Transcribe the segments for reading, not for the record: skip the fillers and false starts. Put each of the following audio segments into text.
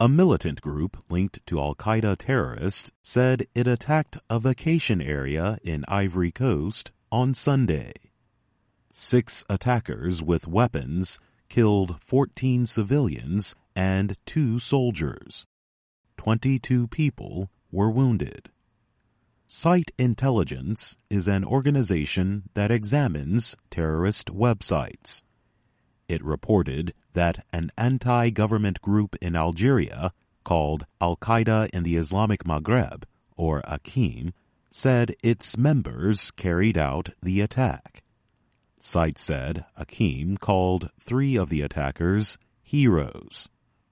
A militant group linked to al-Qaeda terrorists said it attacked a vacation area in Ivory Coast on Sunday. 6 attackers with weapons killed 14 civilians and 2 soldiers. 22 people were wounded. Site Intelligence is an organization that examines terrorist websites. It reported that an anti-government group in Algeria called Al-Qaeda in the Islamic Maghreb, or AQIM, said its members carried out the attack. Site said AQIM called 3 of the attackers heroes.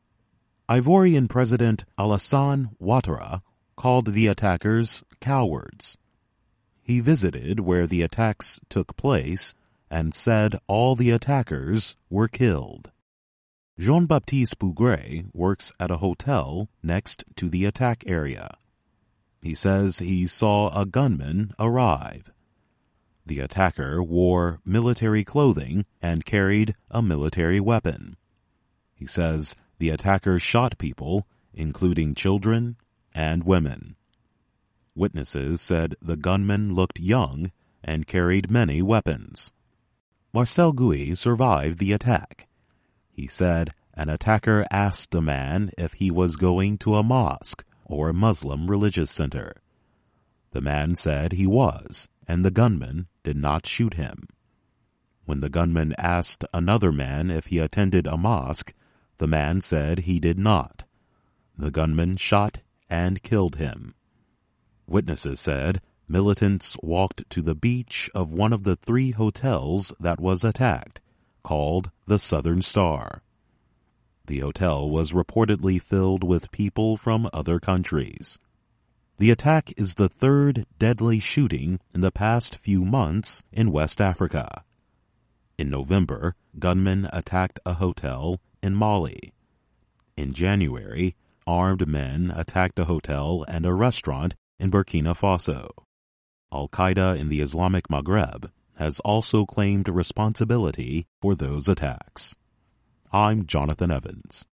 Ivorian President Alassane Ouattara called the attackers cowards. He visited where the attacks took place and said all the attackers were killed. Jean-Baptiste Bougre works at a hotel next to the attack area. He says he saw a gunman arrive. The attacker wore military clothing and carried a military weapon. He says the attacker shot people, including children and women. Witnesses said the gunman looked young and carried many weapons. Marcel Gouy survived the attack. He said an attacker asked a man if he was going to a mosque or Muslim religious center. The man said he was, and the gunman did not shoot him. When the gunman asked another man if he attended a mosque, the man said he did not. The gunman shot and killed him. Witnesses said militants walked to the beach of one of the 3 hotels that was attacked, called the Southern Star. The hotel was reportedly filled with people from other countries. The attack is the 3rd deadly shooting in the past few months in West Africa. In November, gunmen attacked a hotel in Mali. In January, armed men attacked a hotel and a restaurant in Burkina Faso. Al-Qaeda in the Islamic Maghreb has also claimed responsibility for those attacks. I'm Jonathan Evans.